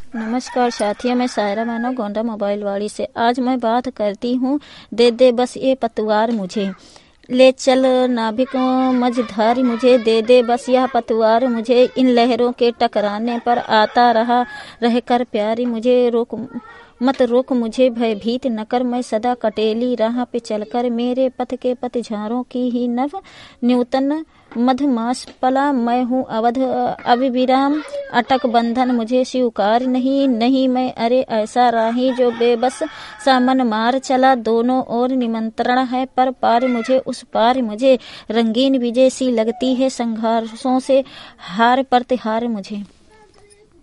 नमस्कार साथियों, मैं सायरा मानव गोंडा मोबाइल वाड़ी से। आज मैं बात करती हूँ दे दे बस ये पतवार मुझे, ले चल नाभिक मझधार मुझे, दे दे बस यह पतवार मुझे, इन लहरों के टकराने पर आता रहा रहकर प्यारी मुझे, रोक मत रोक मुझे भयभीत न कर, मैं सदा कटेली राह पे चलकर, मेरे पथ के पतझारों की ही नव न्यूतन मधमास पला, मैं हूँ अवध अविराम अटक बंधन मुझे स्वीकार नहीं, नहीं मैं अरे ऐसा राही जो बेबस सामन मार चला, दोनों ओर निमंत्रण है पर पार मुझे, उस पार मुझे रंगीन विजय सी लगती है, संघर्षों से हार प्रतिहार मुझे।